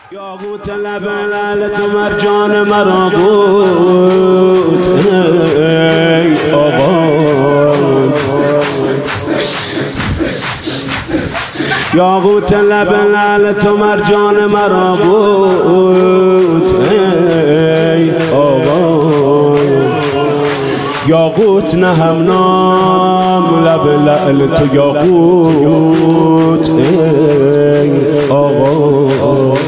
یاقوت لب لعلت و مرجان مرا بود ای آقا. یاقوت لب لعلت و مرجان مرا بود ای آقا. یاقوت نه همنام لب لعل تو یاقوت ای آقا.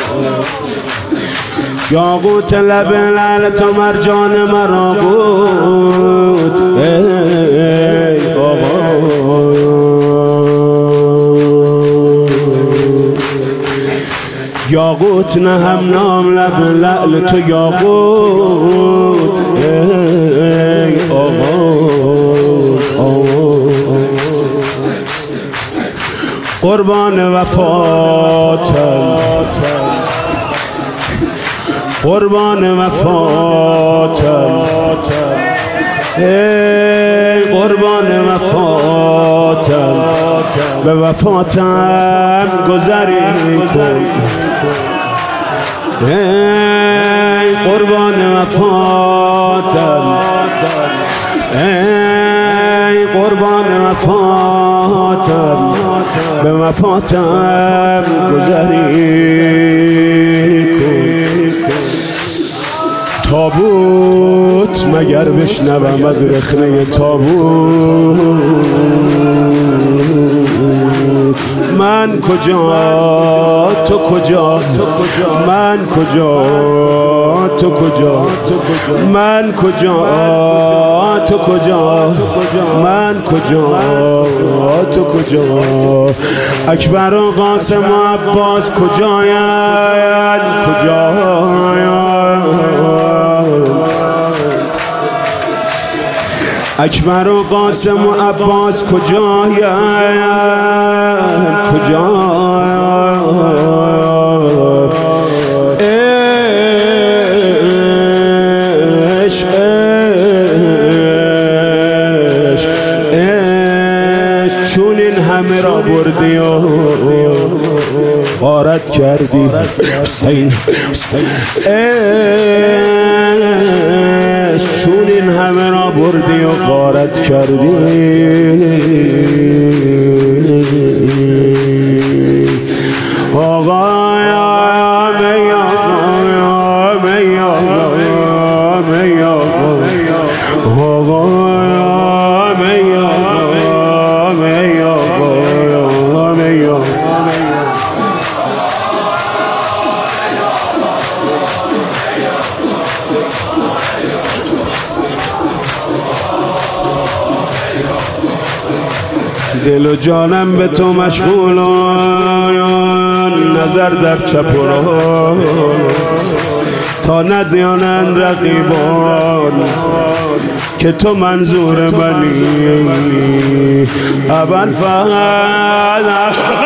یاقوت لب لعل تو مرجان مرا بود ای آقا. یاقوت نه همنام لب لعل تو یاقوت ای آقا. قربان وفاتم قربان وفاتم ای قربان وفاتم به وفاتم گذری کن ای قربان وفاتم ای قربان وفاتم به وفاتم گذری کن. تابوت مگر بشنوم از رخنه تابوت من کجا تو کجا من کجا تو کجا من کجا تو کجا من کجا تو کجا. اکبر و قاسم و عباس کجایند کجایند. اکبر و قاسم و عباس کجایند کجایند. عشق چون این همه را بردی و غارت کردی حسین چون این همه را بردی و غارت کردی آقا. دل و جانم به تو مشغول نظر در چپ و راست تا ندیانند رقیبان که تو منظور منی. اول فقط